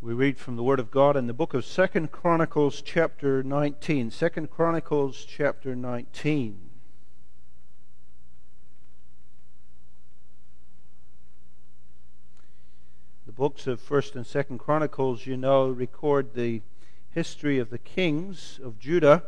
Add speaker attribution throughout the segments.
Speaker 1: We read from the Word of God in the book of 2 Chronicles chapter 19. 2 Chronicles chapter 19. The books of 1st and 2nd Chronicles, you know, record the history of the kings of Judah.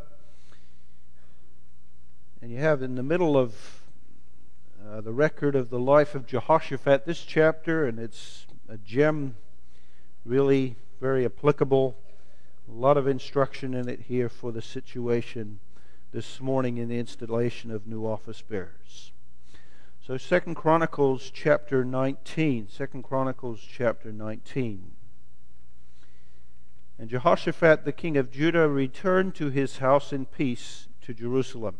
Speaker 1: And you have in the middle of the record of the life of Jehoshaphat this chapter, and it's a gem, really very applicable. A lot of instruction in it here for the situation this morning in the installation of new office bearers. So 2 Chronicles chapter 19. 2 Chronicles chapter 19. And Jehoshaphat the king of Judah returned to his house in peace to Jerusalem.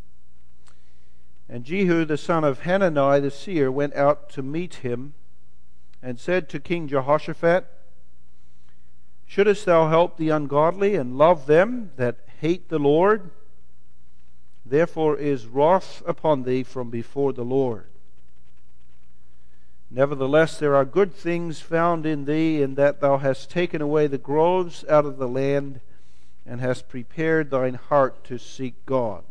Speaker 1: And Jehu the son of Hanani the seer went out to meet him and said to King Jehoshaphat, "Shouldest thou help the ungodly and love them that hate the Lord? Therefore is wrath upon thee from before the Lord. Nevertheless, there are good things found in thee, in that thou hast taken away the groves out of the land, and hast prepared thine heart to seek God."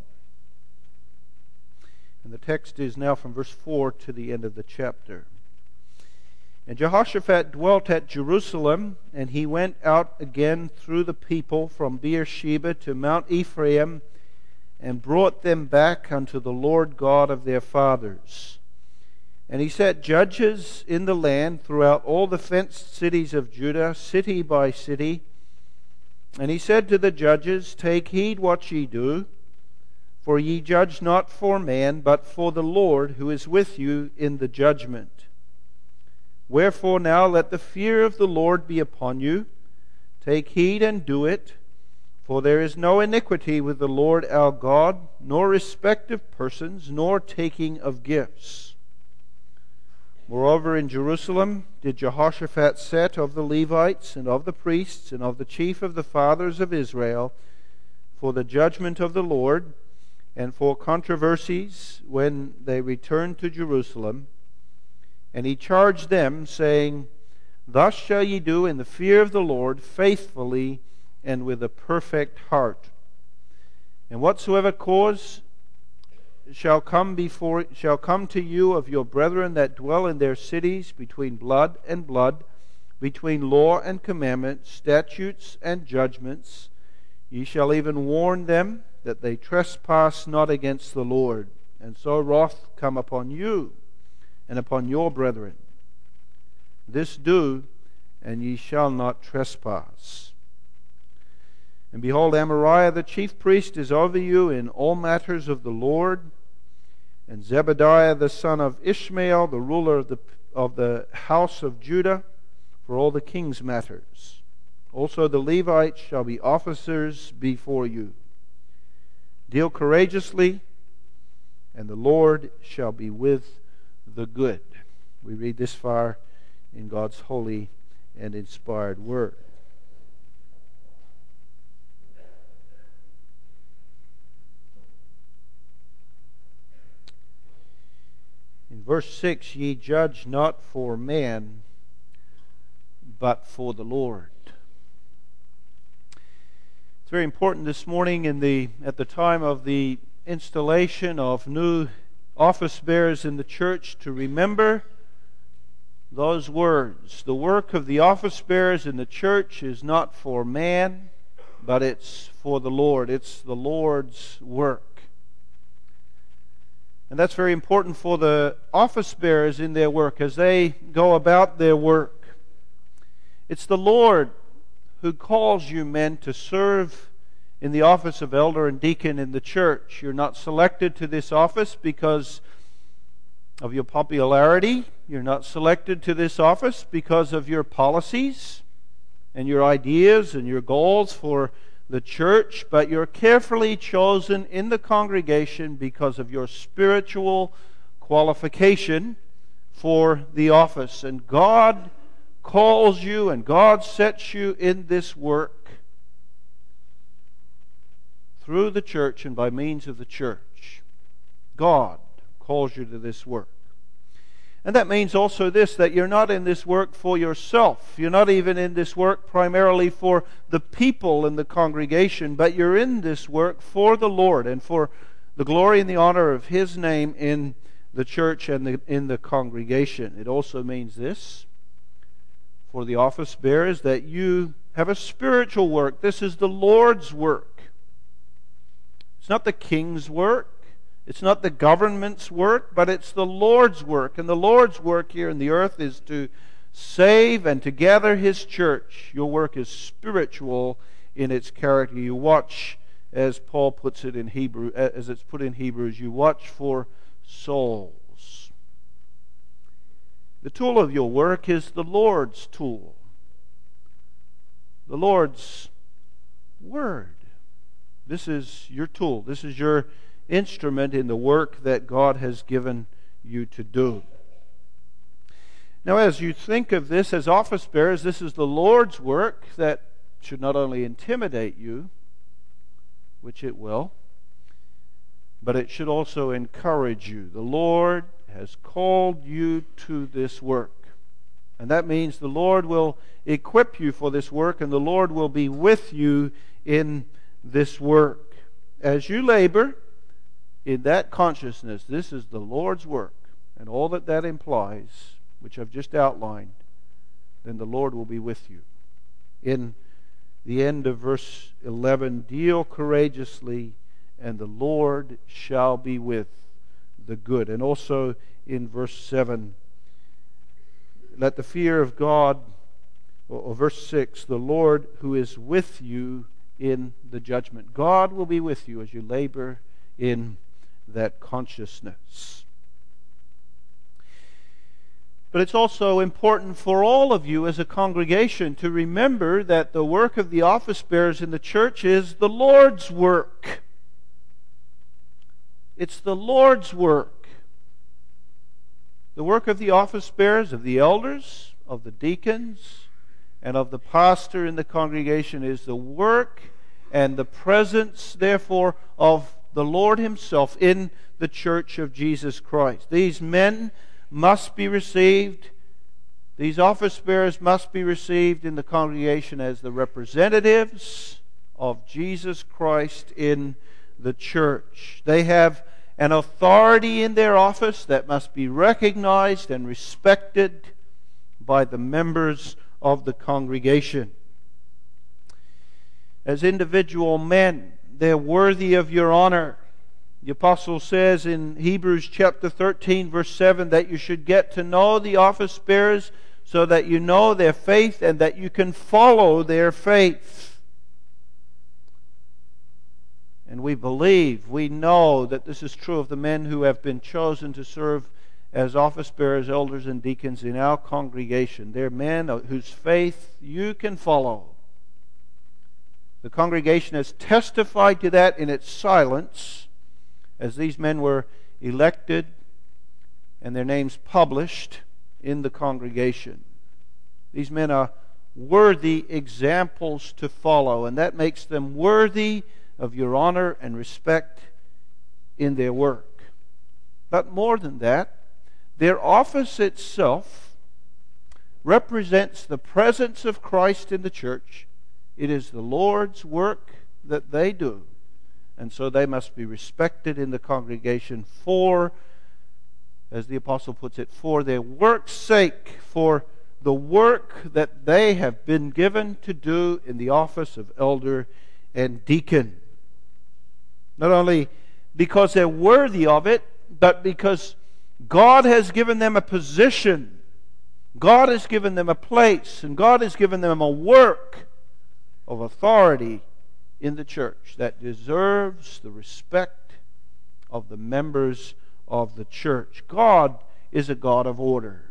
Speaker 1: And the text is now from verse 4 to the end of the chapter. And Jehoshaphat dwelt at Jerusalem, and he went out again through the people from Beersheba to Mount Ephraim, and brought them back unto the Lord God of their fathers. And he set judges in the land throughout all the fenced cities of Judah, city by city. And he said to the judges, "Take heed what ye do, for ye judge not for man, but for the Lord, who is with you in the judgment. Wherefore now let the fear of the Lord be upon you. Take heed and do it. For there is no iniquity with the Lord our God, nor respect of persons, nor taking of gifts." Moreover, in Jerusalem did Jehoshaphat set of the Levites, and of the priests, and of the chief of the fathers of Israel, for the judgment of the Lord, and for controversies when they returned to Jerusalem. And he charged them, saying, "Thus shall ye do in the fear of the Lord, faithfully and with a perfect heart. And whatsoever cause shall come to you of your brethren that dwell in their cities, between blood and blood, between law and commandment, statutes and judgments, ye shall even warn them that they trespass not against the Lord, and so wrath come upon you and upon your brethren. This do, and ye shall not trespass. And behold, Amariah the chief priest is over you in all matters of the Lord, and Zebadiah the son of Ishmael, the ruler of the house of Judah, for all the king's matters. Also the Levites shall be officers before you. Deal courageously, and the Lord shall be with the good." We read this far in God's holy and inspired word. In verse 6, "Ye judge not for man, but for the Lord." It's very important this morning at the time of the installation of new office bearers in the church to remember those words. The work of the office bearers in the church is not for man, but it's for the Lord. It's the Lord's work. And that's very important for the office bearers in their work as they go about their work. It's the Lord who calls you men to serve in the office of elder and deacon in the church. You're not selected to this office because of your popularity. You're not selected to this office because of your policies and your ideas and your goals for the church, but you're carefully chosen in the congregation because of your spiritual qualification for the office. And God calls you and God sets you in this work through the church and by means of the church. God calls you to this work. And that means also this, that you're not in this work for yourself. You're not even in this work primarily for the people in the congregation, but you're in this work for the Lord and for the glory and the honor of His name in the church and in the congregation. It also means this, for the office bearers, that you have a spiritual work. This is the Lord's work. It's not the king's work. It's not the government's work, but it's the Lord's work. And the Lord's work here in the earth is to save and to gather His church. Your work is spiritual in its character. You watch, as Paul puts it in Hebrew, as it's put in Hebrews, you watch for souls. The tool of your work is the Lord's tool. The Lord's Word. This is your tool. This is your instrument in the work that God has given you to do. Now, as you think of this as office bearers, this is the Lord's work that should not only intimidate you, which it will, but it should also encourage you. The Lord has called you to this work. And that means the Lord will equip you for this work, and the Lord will be with you in this work. As you labor in that consciousness, this is the Lord's work, and all that that implies, which I've just outlined, then the Lord will be with you. In the end of verse 11, deal courageously, and the Lord shall be with the good. And also in verse 7, let the fear of God, or verse 6, the Lord who is with you in the judgment. God will be with you as you labor in that consciousness. But it's also important for all of you as a congregation to remember that the work of the office bearers in the church is the Lord's work. It's the Lord's work. The work of the office bearers, of the elders, of the deacons, and of the pastor in the congregation is the work and the presence, therefore, of the Lord Himself in the church of Jesus Christ. These men must be received, these office bearers must be received in the congregation as the representatives of Jesus Christ in the church. They have an authority in their office that must be recognized and respected by the members of the congregation. As individual men, they're worthy of your honor. The apostle says in Hebrews chapter 13, verse 7, that you should get to know the office bearers so that you know their faith and that you can follow their faith. And we believe, we know that this is true of the men who have been chosen to serve as office bearers, elders, and deacons in our congregation. They're men whose faith you can follow. The congregation has testified to that in its silence as these men were elected and their names published in the congregation. These men are worthy examples to follow, and that makes them worthy of your honor and respect in their work. But more than that, their office itself represents the presence of Christ in the church. It is the Lord's work that they do. And so they must be respected in the congregation for, as the apostle puts it, for their work's sake, for the work that they have been given to do in the office of elder and deacon. Not only because they're worthy of it, but because God has given them a position, God has given them a place, and God has given them a work of authority in the church that deserves the respect of the members of the church. God is a God of order.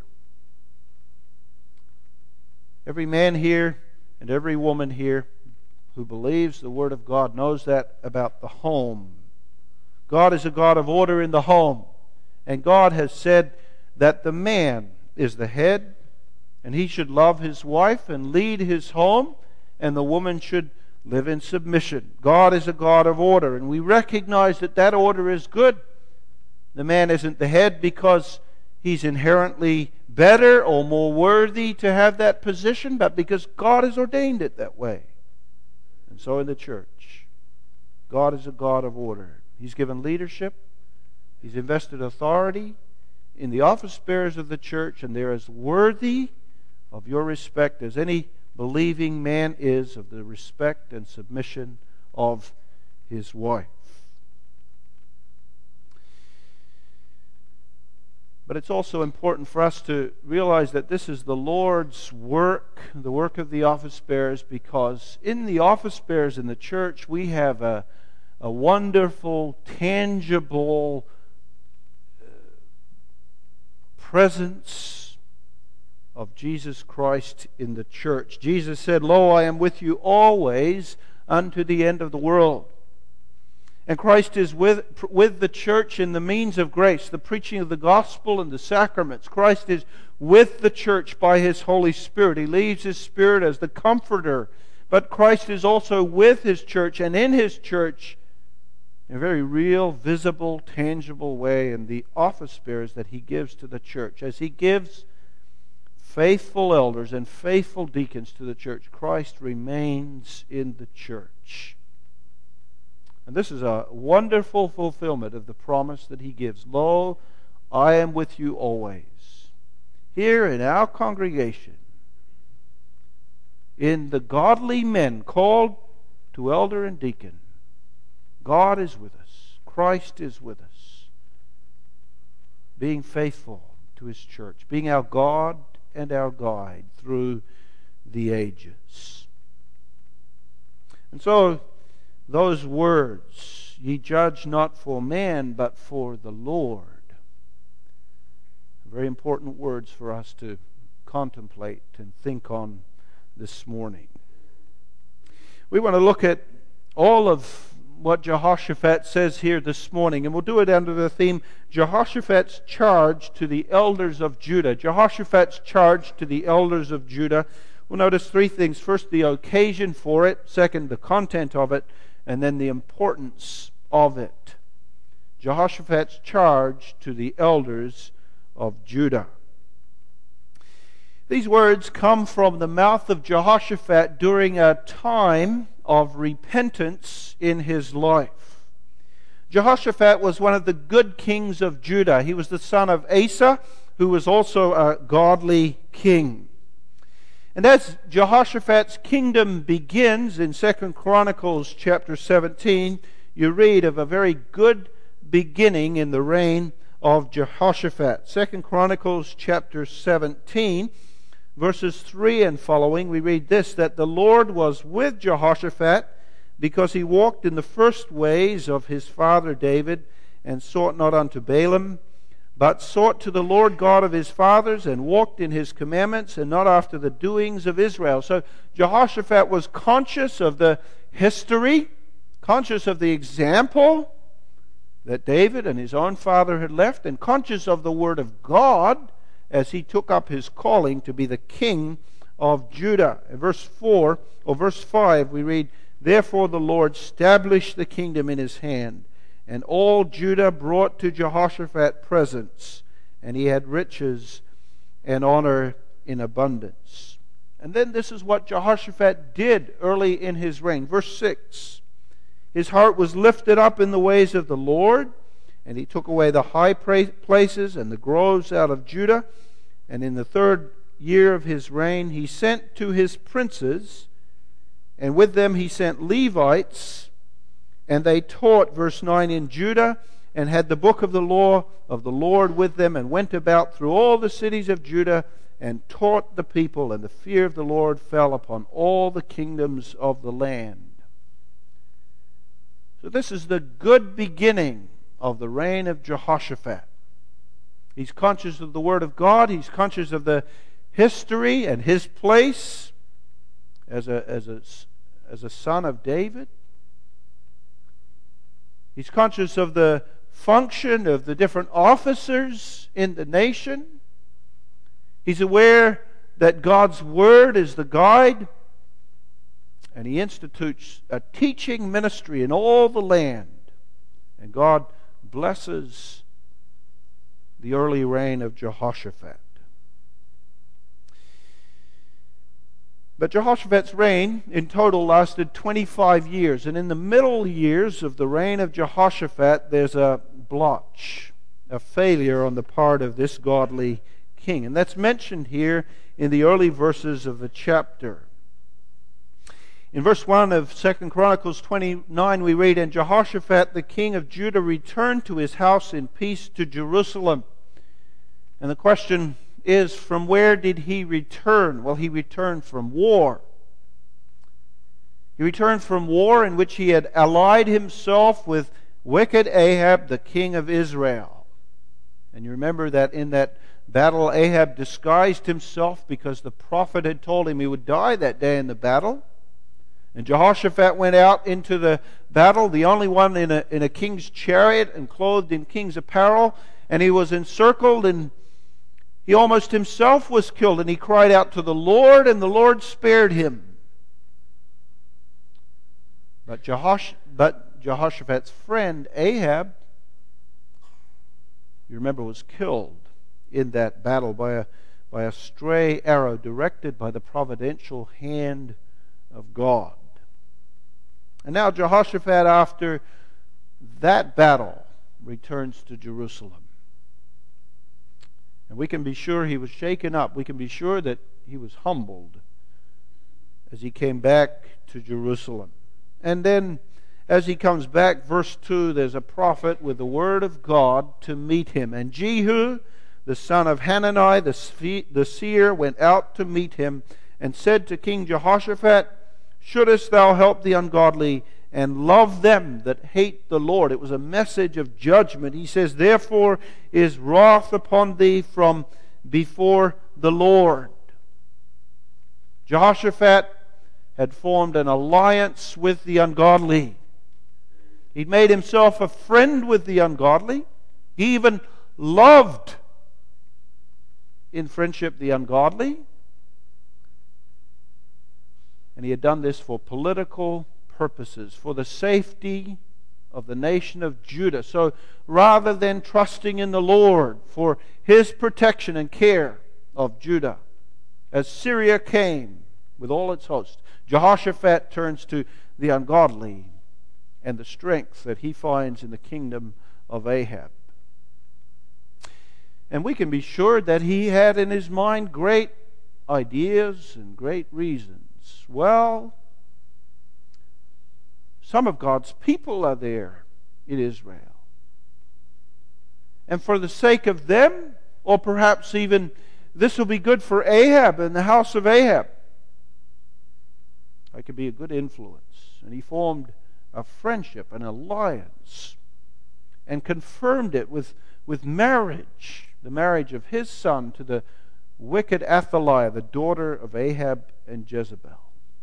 Speaker 1: Every man here and every woman here who believes the Word of God knows that about the home. God is a God of order in the home. And God has said that the man is the head, and he should love his wife and lead his home, and the woman should live in submission. God is a God of order, and we recognize that that order is good. The man isn't the head because he's inherently better or more worthy to have that position, but because God has ordained it that way. And so in the church, God is a God of order. He's given leadership. He's invested authority in the office bearers of the church, and they're as worthy of your respect as any believing man is of the respect and submission of his wife. But it's also important for us to realize that this is the Lord's work, the work of the office bearers, because in the office bearers in the church, we have a wonderful, tangible presence of Jesus Christ in the church. Jesus said, "Lo, I am with you always unto the end of the world." And Christ is with the church in the means of grace, the preaching of the gospel and the sacraments. Christ is with the church by His Holy Spirit. He leaves His Spirit as the comforter. But Christ is also with His church and in His church in a very real, visible, tangible way in the office bearers that He gives to the church. As He gives faithful elders and faithful deacons to the church, Christ remains in the church. And this is a wonderful fulfillment of the promise that He gives. Lo, I am with you always. Here in our congregation, in the godly men called to elder and deacon, God is with us. Christ is with us. Being faithful to His church. Being our God and our guide through the ages. And so, those words, ye judge not for man, but for the Lord. Very important words for us to contemplate and think on this morning. We want to look at all of what Jehoshaphat says here this morning, and we'll do it under the theme, Jehoshaphat's charge to the elders of Judah. Jehoshaphat's charge to the elders of Judah. We'll notice three things. First, the occasion for it. Second, the content of it. And then the importance of it. Jehoshaphat's charge to the elders of Judah. These words come from the mouth of Jehoshaphat during a time of repentance in his life. Jehoshaphat was one of the good kings of Judah. He was the son of Asa, who was also a godly king. And as Jehoshaphat's kingdom begins in 2 Chronicles chapter 17, you read of a very good beginning in the reign of Jehoshaphat. 2 Chronicles chapter 17, verses 3 and following, we read this, that the Lord was with Jehoshaphat because he walked in the first ways of his father David and sought not unto Baalim, but sought to the Lord God of his fathers and walked in his commandments and not after the doings of Israel. So Jehoshaphat was conscious of the history, conscious of the example that David and his own father had left, and conscious of the word of God as he took up his calling to be the king of Judah. In verse 4 or verse 5 we read, "Therefore the Lord established the kingdom in his hand. And all Judah brought to Jehoshaphat presents, and he had riches and honor in abundance." And then this is what Jehoshaphat did early in his reign. Verse 6, "His heart was lifted up in the ways of the Lord, and he took away the high places and the groves out of Judah. And in the 3rd year of his reign he sent to his princes, and with them he sent Levites, and they taught," verse 9, "in Judah, and had the book of the law of the Lord with them, and went about through all the cities of Judah, and taught the people, and the fear of the Lord fell upon all the kingdoms of the land." So this is the good beginning of the reign of Jehoshaphat. He's conscious of the Word of God. He's conscious of the history and his place as a son of David. He's conscious of the function of the different officers in the nation. He's aware that God's Word is the guide. And he institutes a teaching ministry in all the land. And God blesses the early reign of Jehoshaphat. But Jehoshaphat's reign in total lasted 25 years. And in the middle years of the reign of Jehoshaphat, there's a blotch, a failure on the part of this godly king. And that's mentioned here in the early verses of the chapter. In verse 1 of 2 Chronicles 29, we read, "And Jehoshaphat the king of Judah returned to his house in peace to Jerusalem." And the question is, from where did he return? Well, he returned from war. He returned from war in which he had allied himself with wicked Ahab, the king of Israel. And you remember that in that battle, Ahab disguised himself because the prophet had told him he would die that day in the battle. And Jehoshaphat went out into the battle, the only one in a king's chariot and clothed in king's apparel. And he was encircled, and he almost himself was killed. And he cried out to the Lord, and the Lord spared him. But Jehoshaphat's friend Ahab, you remember, was killed in that battle by a stray arrow directed by the providential hand of God. And now Jehoshaphat, after that battle, returns to Jerusalem. And we can be sure he was shaken up. We can be sure that he was humbled as he came back to Jerusalem. And then, as he comes back, verse 2, there's a prophet with the word of God to meet him. And Jehu, the son of Hanani, the seer, went out to meet him and said to King Jehoshaphat, "Shouldest thou help the ungodly and love them that hate the Lord?" It was a message of judgment. He says, "Therefore is wrath upon thee from before the Lord." Jehoshaphat had formed an alliance with the ungodly. He'd made himself a friend with the ungodly. He even loved in friendship the ungodly. And he had done this for political purposes, for the safety of the nation of Judah. So rather than trusting in the Lord for His protection and care of Judah, as Syria came with all its host, Jehoshaphat turns to the ungodly and the strength that he finds in the kingdom of Ahab. And we can be sure that he had in his mind great ideas and great reasons. Well, some of God's people are there in Israel. And for the sake of them, or perhaps even this will be good for Ahab and the house of Ahab, I could be a good influence. And he formed a friendship, an alliance, and confirmed it with marriage, the marriage of his son to the wicked Athaliah, the daughter of Ahab and Jezebel.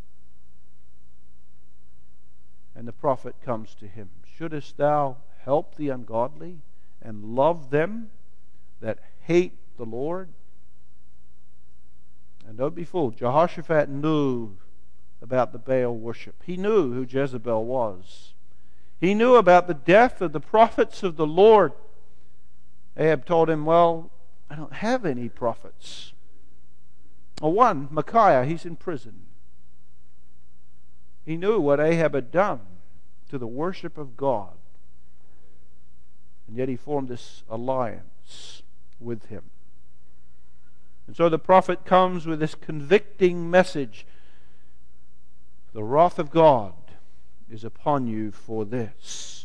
Speaker 1: And the prophet comes to him, "Shouldest thou help the ungodly and love them that hate the Lord?" And don't be fooled, Jehoshaphat knew about the Baal worship. He knew who Jezebel was. He knew about the death of the prophets of the Lord. Ahab told him, "Well, I don't have any prophets." Well, one, Micaiah, he's in prison. He knew what Ahab had done to the worship of God. And yet he formed this alliance with him. And so the prophet comes with this convicting message. The wrath of God is upon you for this.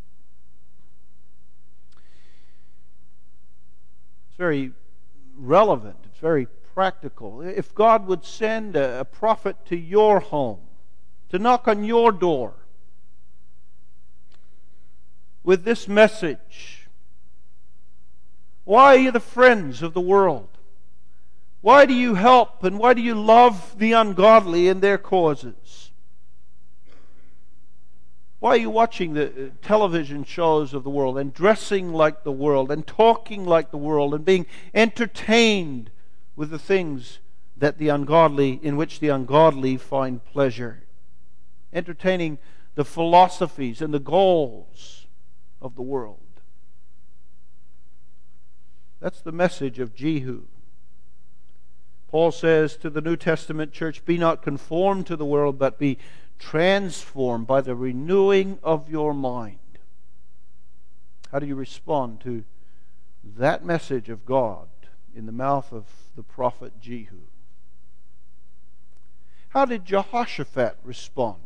Speaker 1: It's very relevant. It's very practical. If God would send a prophet to your home, to knock on your door with this message, why are you the friends of the world? Why do you help and why do you love the ungodly in their causes? Why are you watching the television shows of the world and dressing like the world and talking like the world and being entertained with the things that in which the ungodly find pleasure? Entertaining the philosophies and the goals of the world. That's the message of Jehu. Paul says to the New Testament church, be not conformed to the world, but be transformed by the renewing of your mind. How do you respond to that message of God in the mouth of the prophet Jehu? How did Jehoshaphat respond?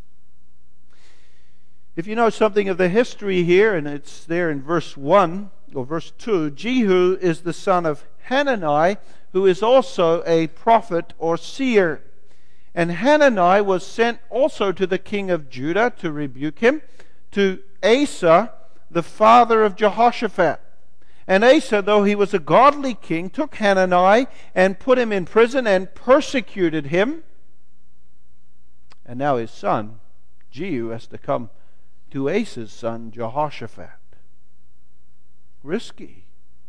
Speaker 1: If you know something of the history here, and it's there in verse 1 or verse 2, Jehu is the son of Hanani, who is also a prophet or seer. And Hanani was sent also to the king of Judah to rebuke him, to Asa, the father of Jehoshaphat. And Asa, though he was a godly king, took Hanani and put him in prison and persecuted him. And now his son, Jehu, has to come to Asa's son, Jehoshaphat. Risky.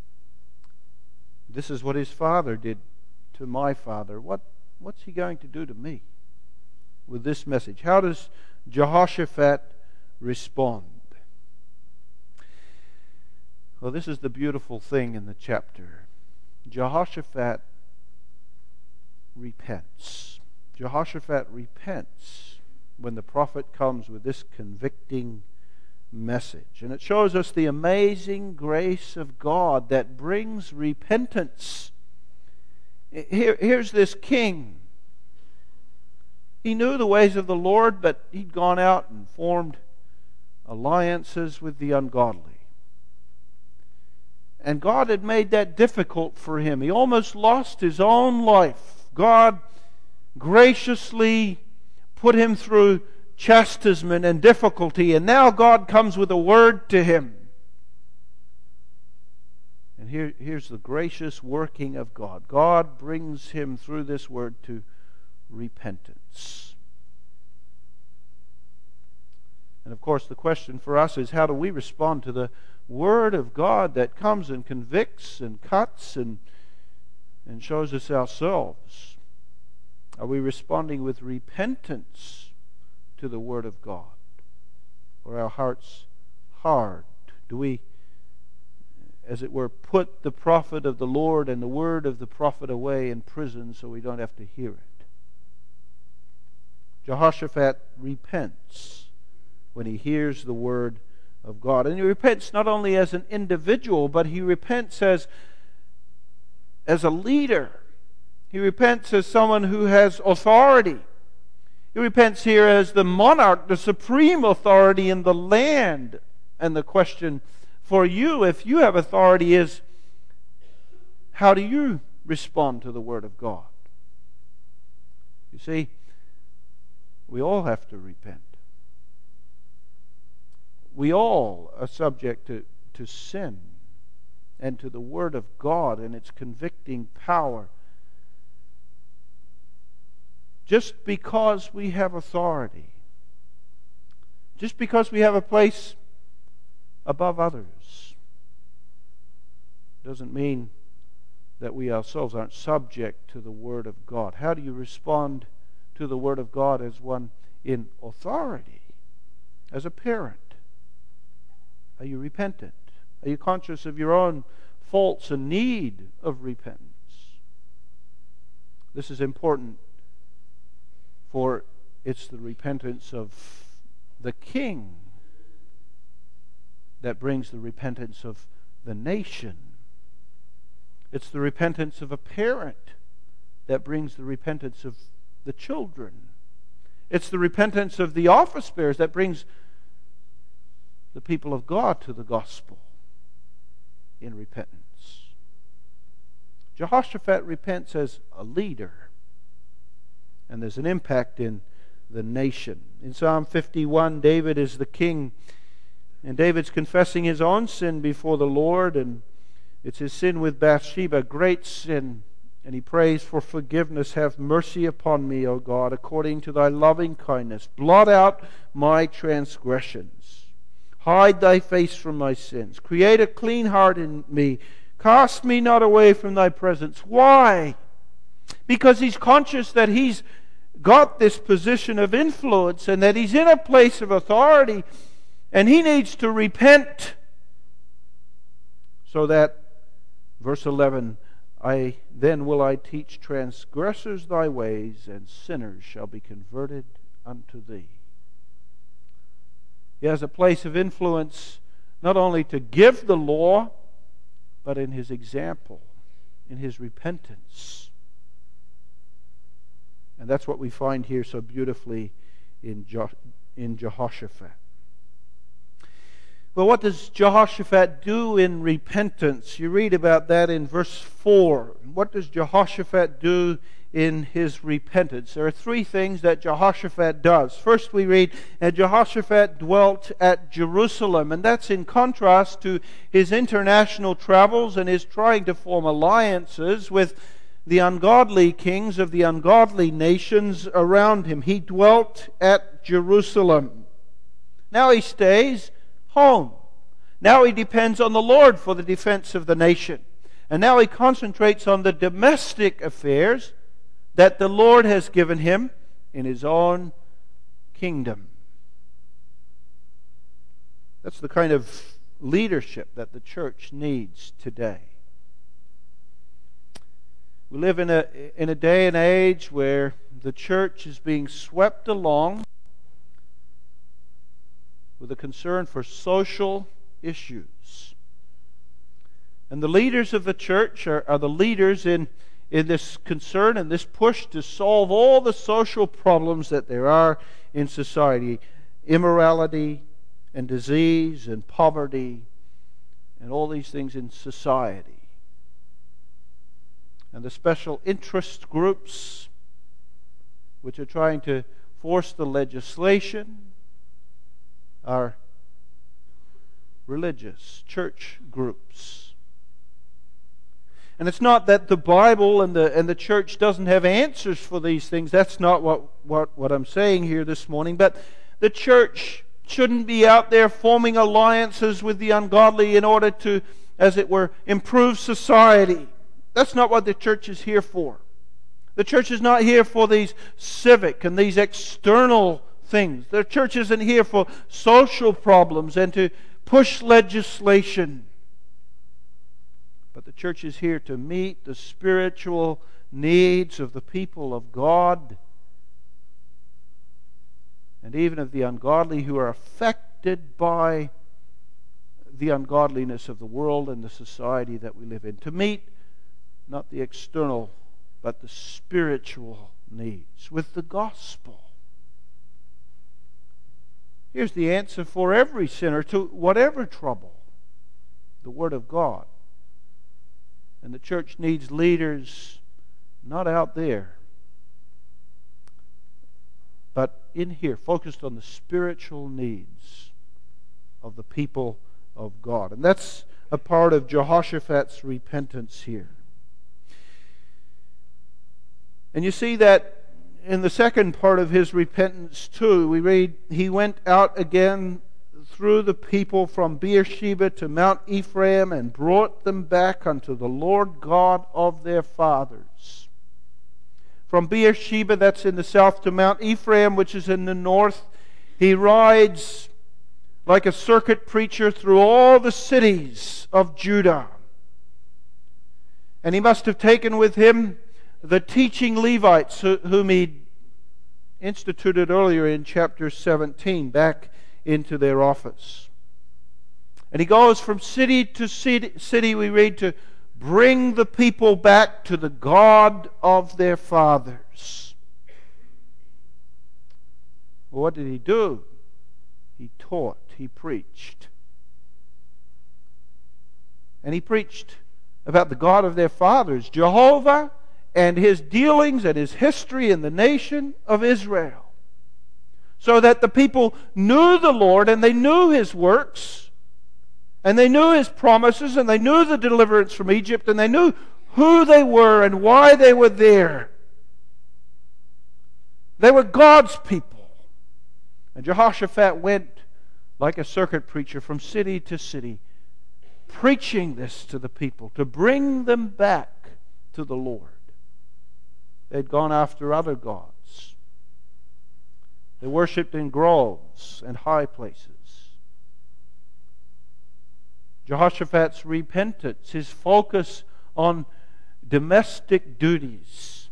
Speaker 1: This is what his father did to my father. What's he going to do to me with this message? How does Jehoshaphat respond? Well, this is the beautiful thing in the chapter. Jehoshaphat repents. Jehoshaphat repents when the prophet comes with this convicting message. And it shows us the amazing grace of God that brings repentance. Here's this king. He knew the ways of the Lord, but he'd gone out and formed alliances with the ungodly. And God had made that difficult for him. He almost lost his own life. God graciously put him through chastisement and difficulty, and now God comes with a word to him. And here's the gracious working of God. God brings him through this word to repentance. And of course the question for us is, how do we respond to the Word of God that comes and convicts and cuts and shows us ourselves? Are we responding with repentance to the Word of God? Or are our hearts hard? Do we, as it were, put the prophet of the Lord and the word of the prophet away in prison so we don't have to hear it? Jehoshaphat repents when he hears the word of God. And he repents not only as an individual, but he repents as a leader. He repents as someone who has authority. He repents here as the monarch, the supreme authority in the land. And the question for you, if you have authority, is, how do you respond to the Word of God? You see, we all have to repent. We all are subject to sin and to the Word of God and its convicting power. Just because we have authority, just because we have a place above others, doesn't mean that we ourselves aren't subject to the Word of God. How do you respond to the Word of God as one in authority, as a parent? Are you repentant? Are you conscious of your own faults and need of repentance? This is important, for it's the repentance of the king that brings the repentance of the nation. It's the repentance of a parent that brings the repentance of the children. It's the repentance of the office bearers that brings the people of God to the gospel in repentance. Jehoshaphat repents as a leader, and there's an impact in the nation. In Psalm 51, David is the king, and David's confessing his own sin before the Lord, and it's his sin with Bathsheba, great sin. And he prays for forgiveness. Have mercy upon me, O God, according to thy loving kindness. Blot out my transgressions. Hide thy face from my sins. Create a clean heart in me. Cast me not away from thy presence. Why? Because he's conscious that he's got this position of influence and that he's in a place of authority, and he needs to repent so that Verse 11, then will I teach transgressors thy ways, and sinners shall be converted unto thee. He has a place of influence not only to give the law, but in his example, in his repentance. And that's what we find here so beautifully in Jehoshaphat. Well, what does Jehoshaphat do in repentance? You read about that in verse 4. What does Jehoshaphat do in his repentance? There are three things that Jehoshaphat does. First, we read, and Jehoshaphat dwelt at Jerusalem. And that's in contrast to his international travels and his trying to form alliances with the ungodly kings of the ungodly nations around him. He dwelt at Jerusalem. Now he stays home. Now he depends on the Lord for the defense of the nation. And now he concentrates on the domestic affairs that the Lord has given him in his own kingdom. That's the kind of leadership that the church needs today. We live in a day and age where the church is being swept along with a concern for social issues. And the leaders of the church are the leaders in this concern and this push to solve all the social problems that there are in society. Immorality and disease and poverty and all these things in society. And the special interest groups which are trying to force the legislation are religious church groups. And it's not that the Bible and the church doesn't have answers for these things. That's not what I'm saying here this morning. But the church shouldn't be out there forming alliances with the ungodly in order to, as it were, improve society. That's not what the church is here for. The church is not here for these civic and these external things. The church isn't here for social problems and to push legislation. But the church is here to meet the spiritual needs of the people of God and even of the ungodly who are affected by the ungodliness of the world and the society that we live in. To meet not the external, but the spiritual needs with the gospel. Here's the answer for every sinner to whatever trouble: the Word of God. And the church needs leaders not out there, but in here, focused on the spiritual needs of the people of God. And that's a part of Jehoshaphat's repentance here. And you see that in the second part of his repentance too. We read, he went out again through the people from Beersheba to Mount Ephraim and brought them back unto the Lord God of their fathers. From Beersheba, that's in the south, to Mount Ephraim, which is in the north, he rides like a circuit preacher through all the cities of Judah. And he must have taken with him the teaching Levites whom he instituted earlier in chapter 17 back into their office. And he goes from city to city, we read, to bring the people back to the God of their fathers. Well, what did he do? He taught, he preached. And he preached about the God of their fathers, Jehovah, and his dealings and his history in the nation of Israel. So that the people knew the Lord and they knew his works and they knew his promises and they knew the deliverance from Egypt and they knew who they were and why they were there. They were God's people. And Jehoshaphat went like a circuit preacher from city to city, preaching this to the people to bring them back to the Lord. They'd gone after other gods. They worshipped in groves and high places. Jehoshaphat's repentance, his focus on domestic duties.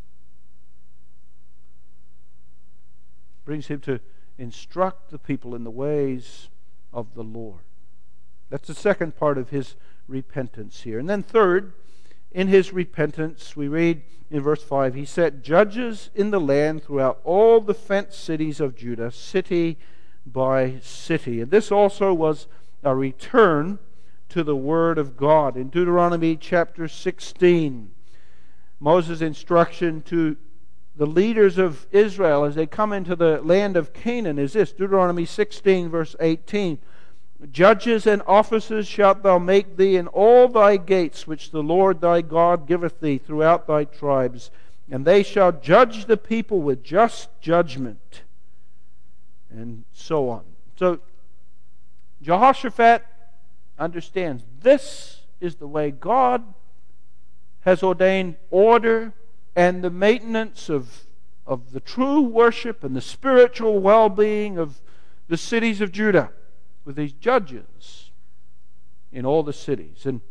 Speaker 1: Brings him to instruct the people in the ways of the Lord. That's the second part of his repentance here. And then third, in his repentance, we read in verse 5, he set judges in the land throughout all the fenced cities of Judah, city by city. And this also was a return to the Word of God. In Deuteronomy chapter 16, Moses' instruction to the leaders of Israel as they come into the land of Canaan is this: Deuteronomy 16 verse 18. Judges and officers shalt thou make thee in all thy gates, which the Lord thy God giveth thee throughout thy tribes, and they shall judge the people with just judgment, and so on. So Jehoshaphat understands this is the way God has ordained order and the maintenance of the true worship and the spiritual well-being of the cities of Judah, with these judges in all the cities. And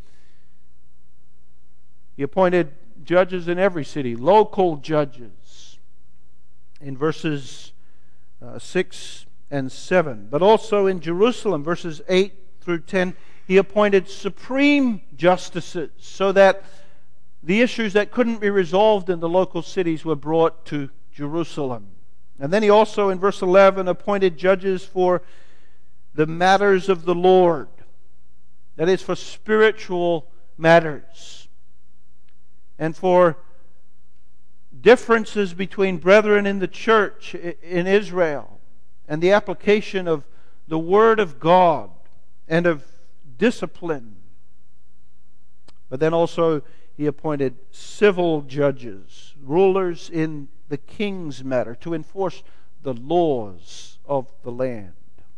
Speaker 1: he appointed judges in every city, local judges, in verses 6 and 7. But also in Jerusalem, verses 8 through 10, he appointed supreme justices, so that the issues that couldn't be resolved in the local cities were brought to Jerusalem. And then he also, in verse 11, appointed judges for the matters of the Lord. That is, for spiritual matters. And for differences between brethren in the church in Israel. And the application of the Word of God and of discipline. But then also he appointed civil judges, rulers in the king's matter, to enforce the laws of the land.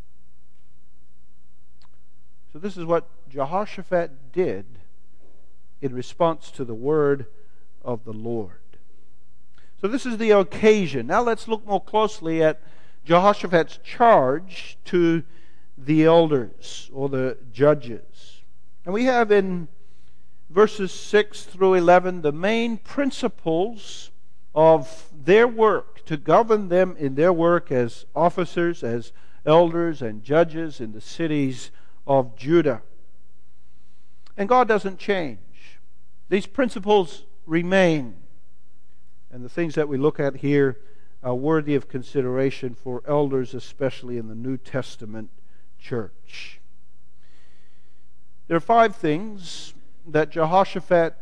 Speaker 1: So this is what Jehoshaphat did in response to the word of the Lord. So this is the occasion. Now let's look more closely at Jehoshaphat's charge to the elders or the judges. And we have in verses 6 through 11 the main principles of their work, to govern them in their work as officers, as elders and judges in the cities of Judah. And God doesn't change. These principles remain. And the things that we look at here are worthy of consideration for elders, especially in the New Testament church. There are 5 things that Jehoshaphat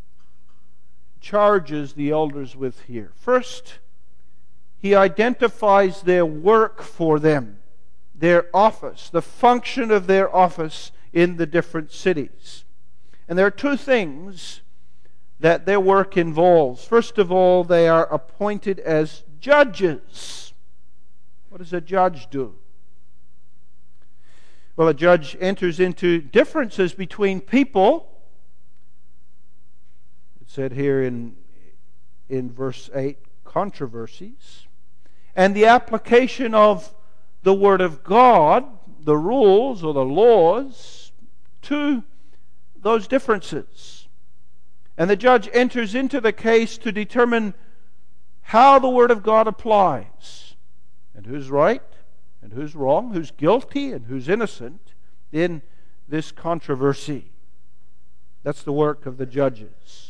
Speaker 1: charges the elders with here. First, he identifies their work for them, their office, the function of their office in the different cities. And there are 2 things that their work involves. First of all, they are appointed as judges. What does a judge do? Well, a judge enters into differences between people. It said here in verse 8, controversies, and the application of the Word of God, the rules or the laws, to those differences. And the judge enters into the case to determine how the Word of God applies, and who's right and who's wrong, who's guilty and who's innocent in this controversy. That's the work of the judges.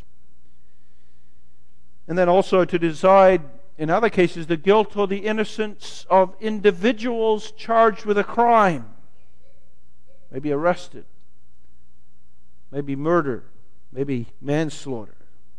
Speaker 1: And then also to decide, in other cases, the guilt or the innocence of individuals charged with a crime. Maybe arrested, maybe murder, maybe manslaughter.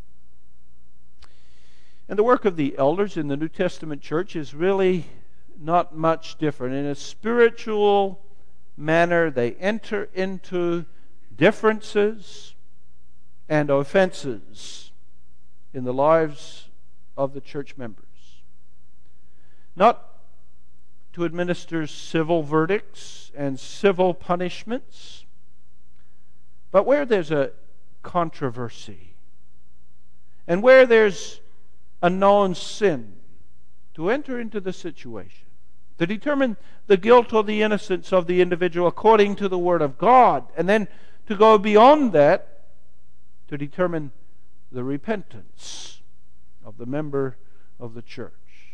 Speaker 1: And the work of the elders in the New Testament church is really not much different. In a spiritual manner, they enter into differences and offenses in the lives of the church members. Not to administer civil verdicts and civil punishments, but where there's a controversy and where there's a known sin, to enter into the situation, to determine the guilt or the innocence of the individual according to the Word of God, and then to go beyond that to determine the repentance of the member of the church.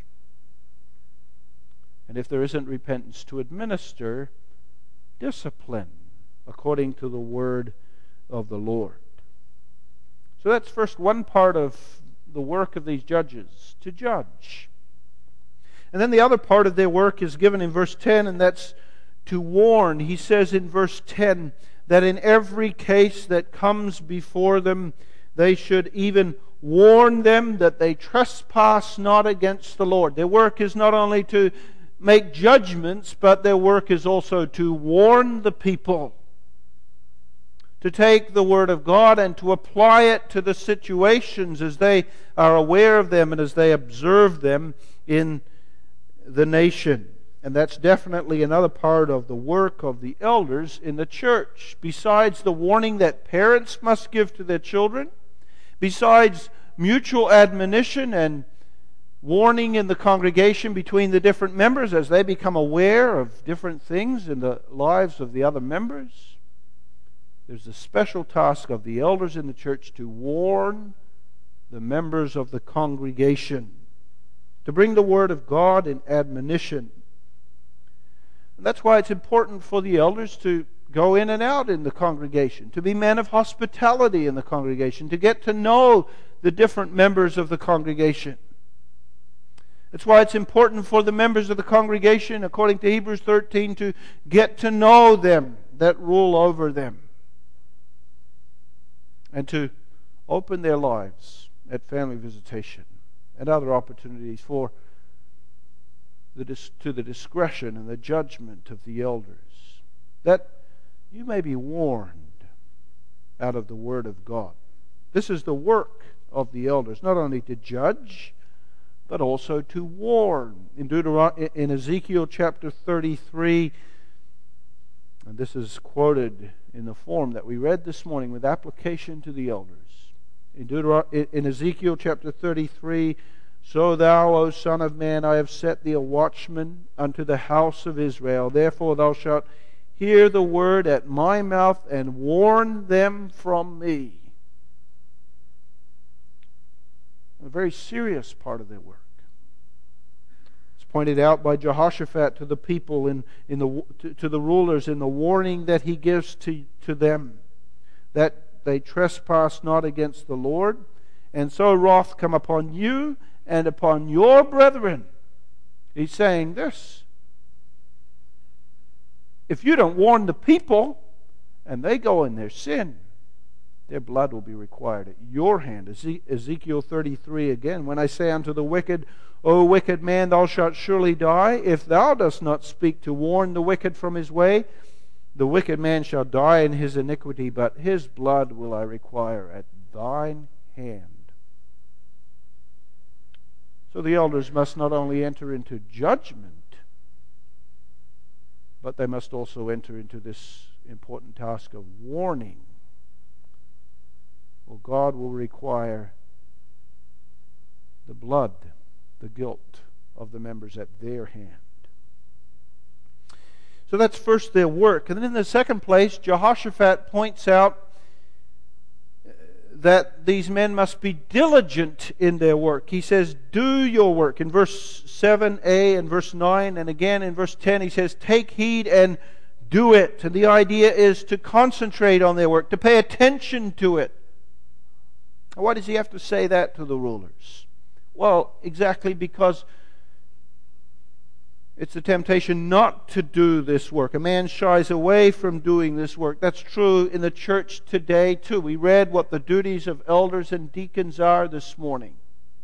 Speaker 1: And if there isn't repentance, to administer discipline according to the word of the Lord. So that's first one part of the work of these judges, to judge. And then the other part of their work is given in verse 10, and that's to warn. He says in verse 10 that in every case that comes before them, they should even warn them that they trespass not against the Lord. Their work is not only to make judgments, but their work is also to warn the people, to take the Word of God and to apply it to the situations as they are aware of them and as they observe them in the nation. And that's definitely another part of the work of the elders in the church. Besides the warning that parents must give to their children, besides mutual admonition and warning in the congregation between the different members as they become aware of different things in the lives of the other members, there's a special task of the elders in the church to warn the members of the congregation, to bring the Word of God in admonition. And that's why it's important for the elders to go in and out in the congregation, to be men of hospitality in the congregation, to get to know the different members of the congregation. That's why it's important for the members of the congregation, according to Hebrews 13, to get to know them that rule over them, and to open their lives at family visitation and other opportunities to the discretion and the judgment of the elders, that you may be warned out of the Word of God. This is the work of the elders, not only to judge, but also to warn. In Ezekiel chapter 33, and this is quoted in the form that we read this morning with application to the elders. In Ezekiel chapter 33, "So thou, O son of man, I have set thee a watchman unto the house of Israel. Therefore thou shalt hear the word at my mouth and warn them from me." A very serious part of their work. It's pointed out by Jehoshaphat to the people, to the rulers, in the warning that he gives to them, that they trespass not against the Lord, and so wrath come upon you and upon your brethren. He's saying this: if you don't warn the people and they go in their sin, their blood will be required at your hand. Ezekiel 33 again, "When I say unto the wicked, O wicked man, thou shalt surely die, if thou dost not speak to warn the wicked from his way, the wicked man shall die in his iniquity, but his blood will I require at thine hand." So the elders must not only enter into judgment, but they must also enter into this important task of warning. Well, God will require the blood, the guilt of the members at their hand. So that's first their work. And then in the second place, Jehoshaphat points out that these men must be diligent in their work. He says, "Do your work." In verse 7a and verse 9, and again in verse 10, he says, "Take heed and do it." And the idea is to concentrate on their work, to pay attention to it. Why does he have to say that to the rulers? Well, exactly because it's the temptation not to do this work. A man shies away from doing this work. That's true in the church today too. We read what the duties of elders and deacons are this morning.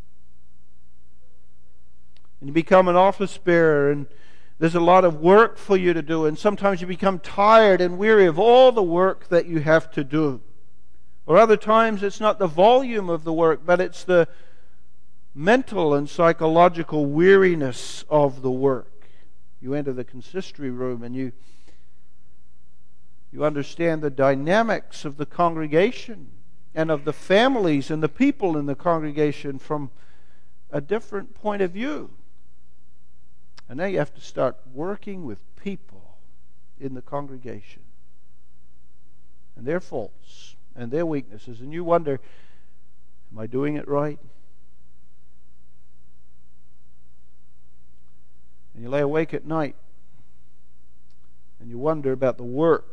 Speaker 1: And you become an office bearer, and there's a lot of work for you to do, and sometimes you become tired and weary of all the work that you have to do. Or other times it's not the volume of the work, but it's the mental and psychological weariness of the work. You enter the consistory room and you understand the dynamics of the congregation and of the families and the people in the congregation from a different point of view. And now you have to start working with people in the congregation and their faults and their weaknesses, and you wonder, am I doing it right? And you lay awake at night and you wonder about the work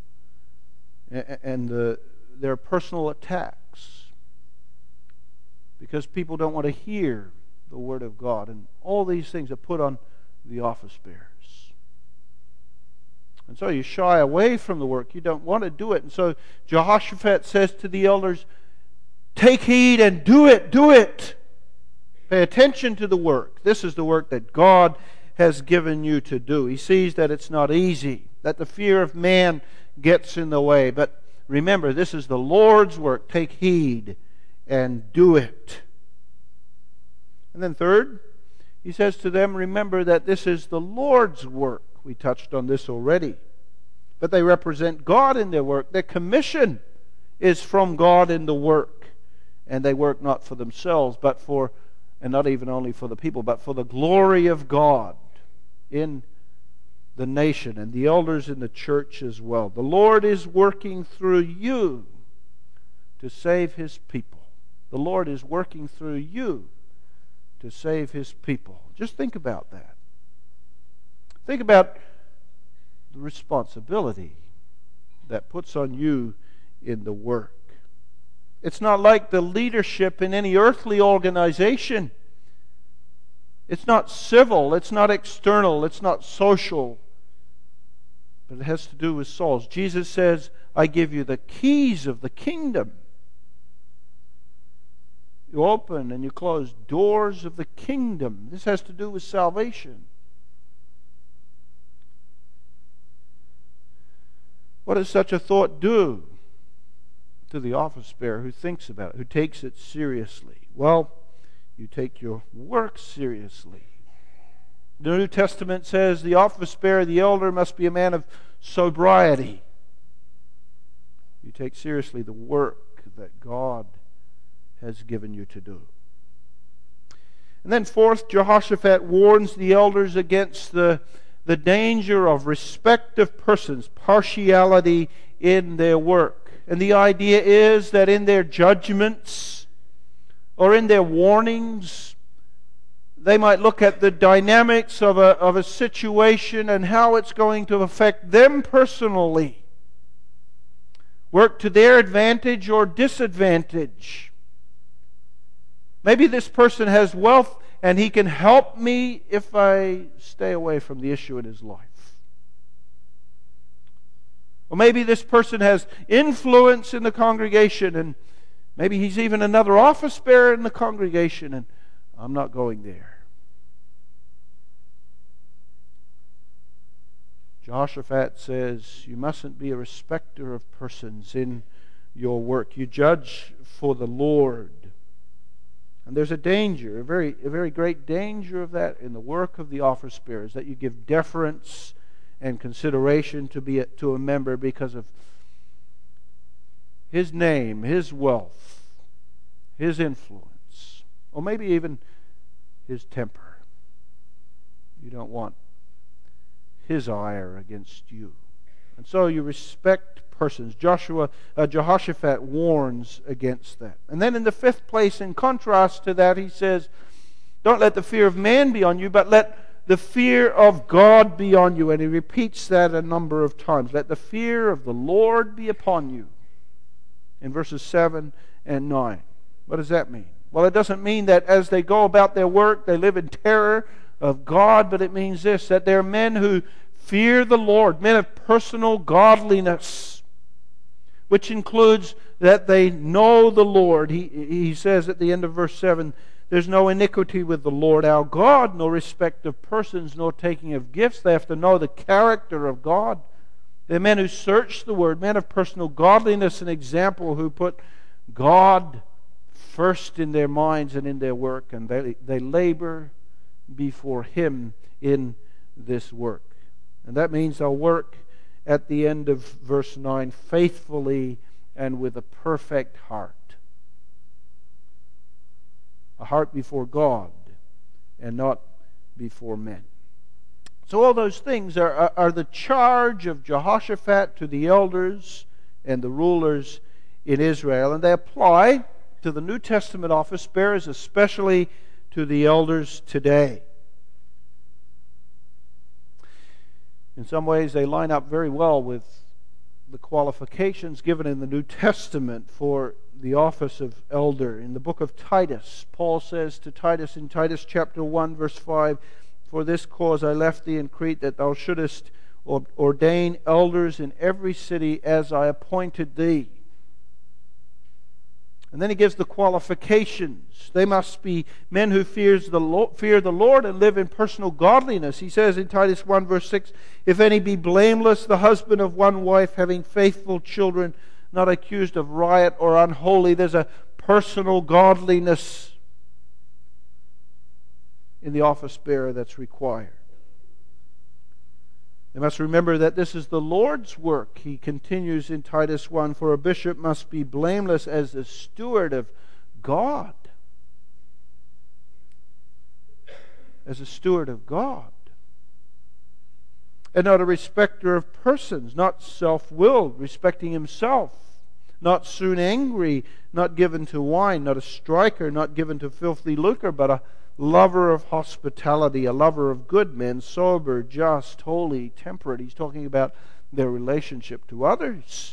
Speaker 1: and their personal attacks because people don't want to hear the Word of God, and all these things are put on the office bearers. And so you shy away from the work. You don't want to do it. And so Jehoshaphat says to the elders, take heed and do it, do it. Pay attention to the work. This is the work that God has given you to do. He sees that it's not easy, that the fear of man gets in the way. But remember, this is the Lord's work. Take heed and do it. And then third, he says to them, remember that this is the Lord's work. We touched on this already. But they represent God in their work. Their commission is from God in the work. And they work not for themselves, but for, and not even only for the people, but for the glory of God in the nation and the elders in the church as well. The Lord is working through you to save His people. The Lord is working through you to save His people. Just think about that. Think about the responsibility that puts on you in the work. It's not like the leadership in any earthly organization. It's not civil, it's not external, it's not social, but it has to do with souls. Jesus says, I give you the keys of the kingdom. You open and you close doors of the kingdom. This has to do with salvation. What does such a thought do to the office bearer who thinks about it, who takes it seriously? Well, you take your work seriously. The New Testament says the office bearer, the elder, must be a man of sobriety. You take seriously the work that God has given you to do. And then fourth, Jehoshaphat warns the elders against the danger of respect of persons, partiality in their work. And the idea is that in their judgments or in their warnings, they might look at the dynamics of a situation and how it's going to affect them personally. Work to their advantage or disadvantage. Maybe this person has wealth and he can help me if I stay away from the issue in his life. Or maybe this person has influence in the congregation, and maybe he's even another office bearer in the congregation, and I'm not going there. Jehoshaphat says, you mustn't be a respecter of persons in your work. You judge for the Lord. And there's a danger, a very great danger of that in the work of the office bearers, that you give deference and consideration to a member because of his name, his wealth, his influence, or maybe even his temper. You don't want his ire against you. And so you respect persons. Jehoshaphat warns against that. And then in the fifth place, in contrast to that, he says, don't let the fear of man be on you, but let the fear of God be on you. And he repeats that a number of times. Let the fear of the Lord be upon you. In verses 7 and 9. What does that mean? Well, it doesn't mean that as they go about their work, they live in terror of God, but it means this, that they're men who fear the Lord, men of personal godliness, which includes that they know the Lord. He says at the end of verse 7, there's no iniquity with the Lord our God, no respect of persons, no taking of gifts. They have to know the character of God. They're men who search the Word, men of personal godliness, an example who put God first in their minds and in their work, and they labor before Him in this work. And that means they'll work at the end of verse 9 faithfully and with a perfect heart. A heart before God and not before men. So all those things are the charge of Jehoshaphat to the elders and the rulers in Israel, and they apply to the New Testament office bearers, especially to the elders today. In some ways, they line up very well with the qualifications given in the New Testament for the office of elder. In the book of Titus, Paul says to Titus in Titus chapter 1, verse 5, "For this cause I left thee in Crete, that thou shouldest ordain elders in every city as I appointed thee." And then he gives the qualifications. They must be men who fear the Lord and live in personal godliness. He says in Titus 1 verse 6, "If any be blameless, the husband of one wife, having faithful children, not accused of riot or unholy." There's a personal godliness in the office bearer that's required. They must remember that this is the Lord's work. He continues in Titus 1, "For a bishop must be blameless as the steward of God." As a steward of God. And not a respecter of persons, not self-willed, respecting himself, not soon angry, not given to wine, not a striker, not given to filthy lucre, but a lover of hospitality, a lover of good men, sober, just, holy, temperate. He's talking about their relationship to others.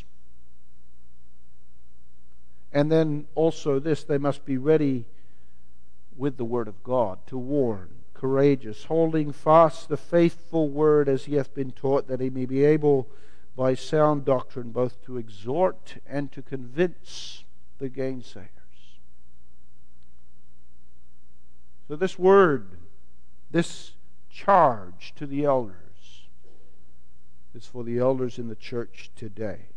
Speaker 1: And then also this, they must be ready with the word of God to warn, courageous, holding fast the faithful word as he hath been taught, that he may be able by sound doctrine both to exhort and to convince the gainsayers. So this word, this charge to the elders, is for the elders in the church today.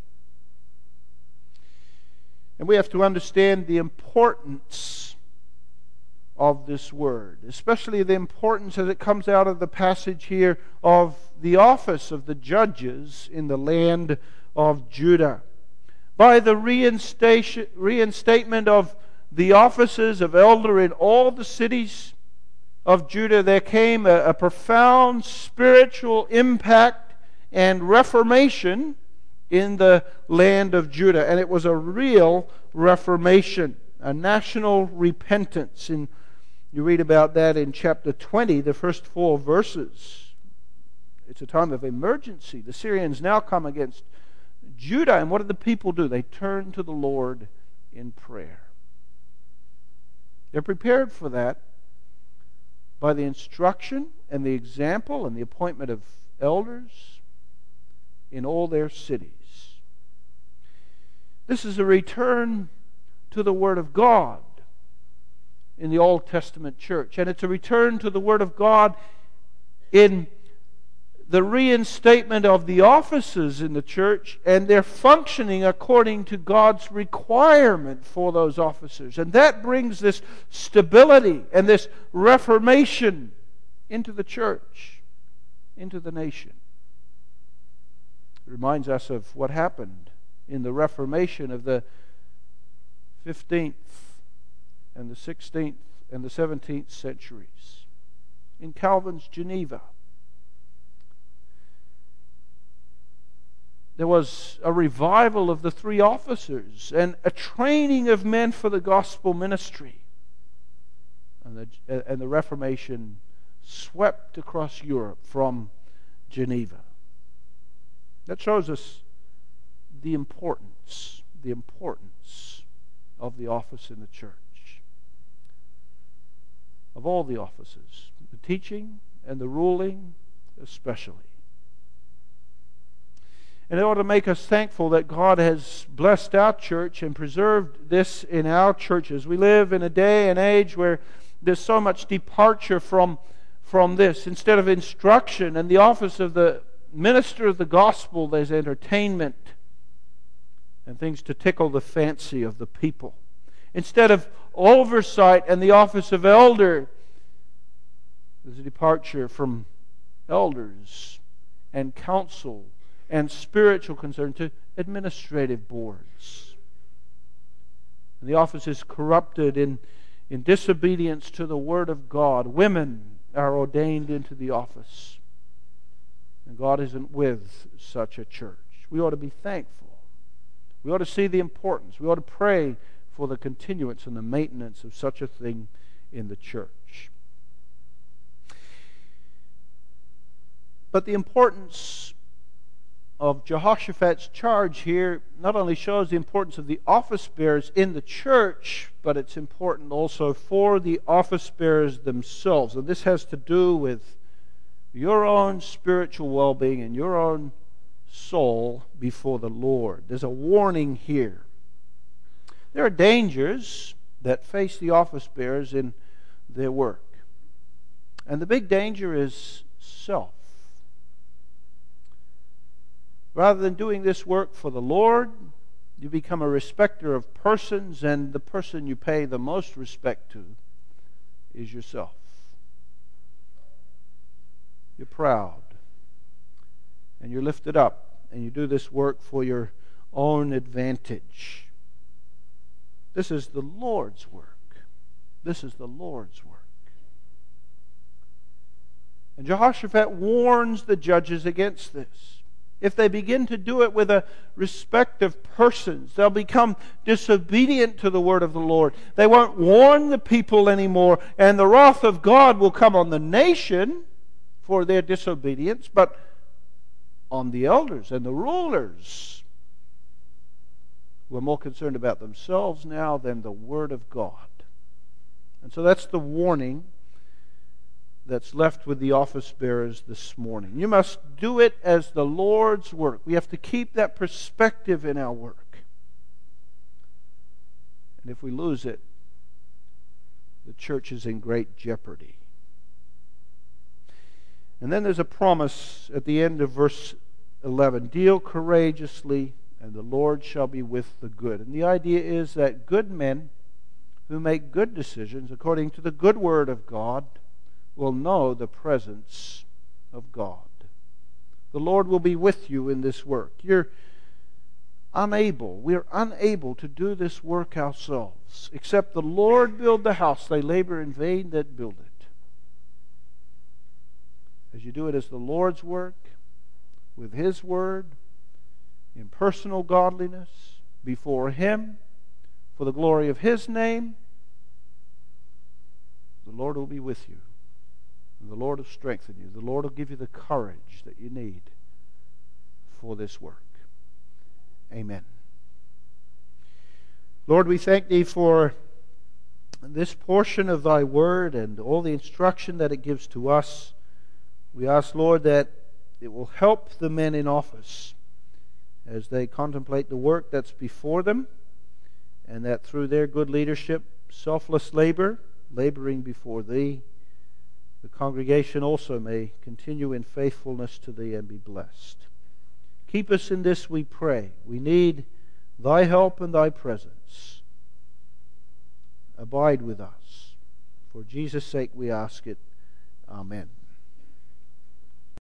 Speaker 1: And we have to understand the importance of this word, especially the importance as it comes out of the passage here of the office of the judges in the land of Judah. By the reinstatement of the offices of elder in all the cities of Judah, there came a profound spiritual impact and reformation in the land of Judah. And it was a real reformation, a national repentance. And you read about that in chapter 20, the first 4 verses. It's a time of emergency. The Syrians now come against Judah. And what did the people do? They turned to the Lord in prayer. They're prepared for that by the instruction and the example and the appointment of elders in all their cities. This is a return to the Word of God in the Old Testament church. And it's a return to the Word of God in the reinstatement of the offices in the church and their functioning according to God's requirement for those officers. And that brings this stability and this reformation into the church, into the nation. It reminds us of what happened in the Reformation of the 15th and the 16th and the 17th centuries in Calvin's Geneva. There was a revival of the 3 officers and a training of men for the gospel ministry. And the Reformation swept across Europe from Geneva. That shows us the importance of the office in the church. Of all the offices, the teaching and the ruling especially. And it ought to make us thankful that God has blessed our church and preserved this in our churches. We live in a day and age where there's so much departure from this. Instead of instruction and the office of the minister of the gospel, there's entertainment and things to tickle the fancy of the people. Instead of oversight and the office of elder, there's a departure from elders and counsel and spiritual concern to administrative boards. And the office is corrupted in disobedience to the Word of God. Women are ordained into the office. And God isn't with such a church. We ought to be thankful We ought to see the importance. We ought to pray for the continuance and the maintenance of such a thing in the church. But the importance of Jehoshaphat's charge here not only shows the importance of the office bearers in the church, but it's important also for the office bearers themselves. And this has to do with your own spiritual well-being and your own soul before the Lord. There's a warning here. There are dangers that face the office bearers in their work. And the big danger is self. Rather than doing this work for the Lord, you become a respecter of persons, and the person you pay the most respect to is yourself. You're proud, and you're lifted up, and you do this work for your own advantage. This is the Lord's work. This is the Lord's work. And Jehoshaphat warns the judges against this. If they begin to do it with a respect of persons, they'll become disobedient to the word of the Lord. They won't warn the people anymore, and the wrath of God will come on the nation for their disobedience, but on the elders and the rulers, who are more concerned about themselves now than the word of God. And so that's the warning that's left with the office bearers this morning. You must do it as the Lord's work. We have to keep that perspective in our work. And if we lose it, the church is in great jeopardy. And then there's a promise at the end of verse 11. Deal courageously, and the Lord shall be with the good. And the idea is that good men who make good decisions according to the good word of God will know the presence of God. The Lord will be with you in this work. We're unable to do this work ourselves. Except the Lord build the house, they labor in vain that build it. As you do it as the Lord's work, with His word, in personal godliness, before Him, for the glory of His name, the Lord will be with you. And the Lord will strengthen you. The Lord will give you the courage that you need for this work. Amen. Lord, we thank Thee for this portion of Thy word and all the instruction that it gives to us. We ask, Lord, that it will help the men in office as they contemplate the work that's before them, and that through their good leadership, selfless labor, laboring before Thee, the congregation also may continue in faithfulness to Thee and be blessed. Keep us in this, we pray. We need Thy help and Thy presence. Abide with us. For Jesus' sake we ask it. Amen.